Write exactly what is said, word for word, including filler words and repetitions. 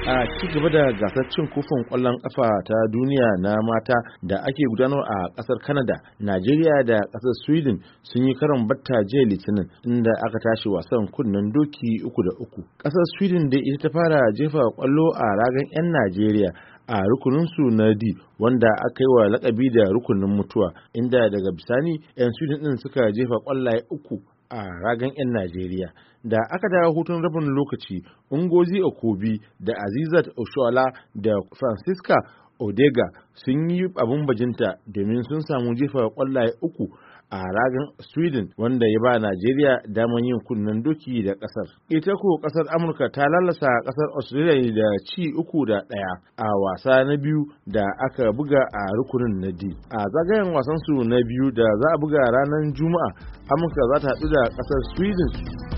A ci gaba da gasar cin kofin ƙwallon ƙafa ta duniya na mata da ake gudanar a ƙasar Canada, Najeriya da ƙasar Sweden sun yi karon batta jiya Litinin, inda aka tashi wasan kunnen doki uku da uku. Ƙasar Sweden dai ita ta fara jefa ƙwallo a ragan 'yan Najeriya a rukuninsu na D, wanda aka yi wa lakabi da rukunin mutuwa, inda daga bisani 'yan Sweden ɗin suka jefa ƙwallaye uku a ragan 'yan Najeriya. Da aka dawo hutun rabin lokaci, Ngozi Okobi da Azizat Oshoala da Francisca Odega sun yi abin bajinta domin sun samu jefa kwallaye uku a ragan Sweden, wanda ya ba Najeriya daman yin kunnen doki da kasar. Ita ko kasar Amurka ta lalasa kasar Australia da ci uku da ɗaya a wasa na biyu da aka buga a rukunin na D. A zagayen wasansu na biyu da za a buga ranar Juma'a, Amurka za ta haɗu da kasar Sweden